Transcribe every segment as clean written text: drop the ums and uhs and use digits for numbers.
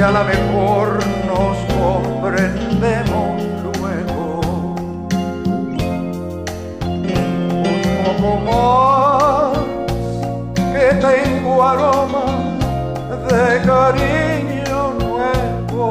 a lo mejor nos comprendemos luego. Un poco más que tengo aroma de cariño nuevo.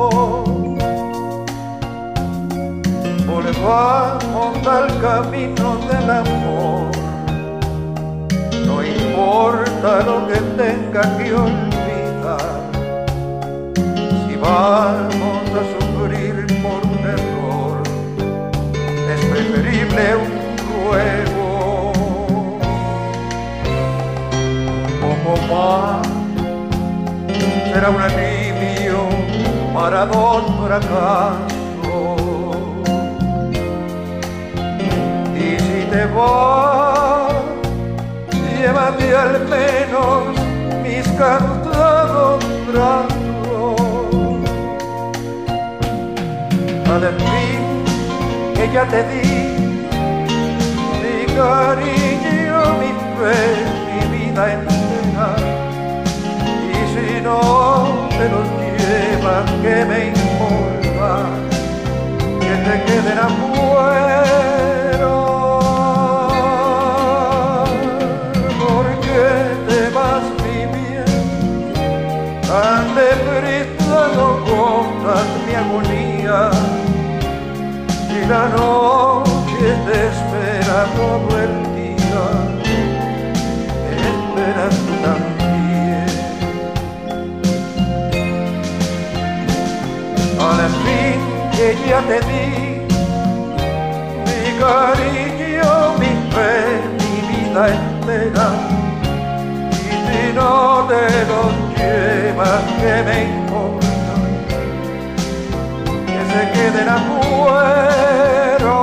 Volvamos al camino del amor. No importa lo que tenga que olvidar. Si vamos a sufrir por un error, es preferible un ruego. Un poco más será un alivio para dos fracasos. Y si te vas, llévate al menos mis cantados brazos. Al fin que ya te di mi cariño, mi fe, mi vida entera. Y si no te los llevas, ¿qué me importa? Que te queden afuera. Tan deprisa no gozas mi agonía, y la noche te espera todo el día, esperas tú también. Al fin que ya te di mi cariño, mi fe, mi vida entera. Si no te los llevas, ¿qué me importa? Que se queden afuera.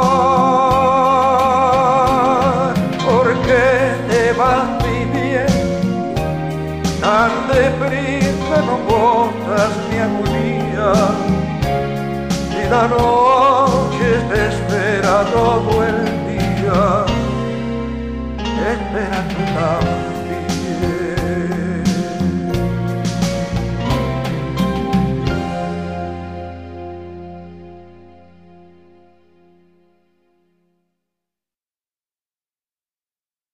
¿Por qué te vas, mi bien? Tan deprisa no gozas mi agonía. Y la noche te espera todo el día. Espera tu lado.